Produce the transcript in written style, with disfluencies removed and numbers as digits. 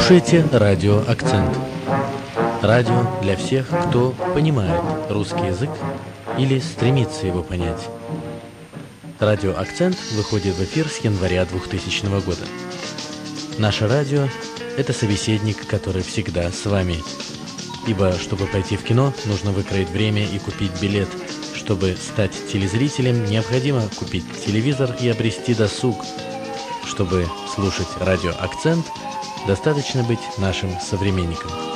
слушаете радио «Акцент». Радио для всех, кто понимает русский язык или стремится его понять. Радио «Акцент» выходит в эфир с января 2000 года. Наше радио – это собеседник, который всегда с вами. Ибо, чтобы пойти в кино, нужно выкроить время и купить билет. Чтобы стать телезрителем, необходимо купить телевизор и обрести досуг. Чтобы слушать радио «Акцент», достаточно быть нашим современником.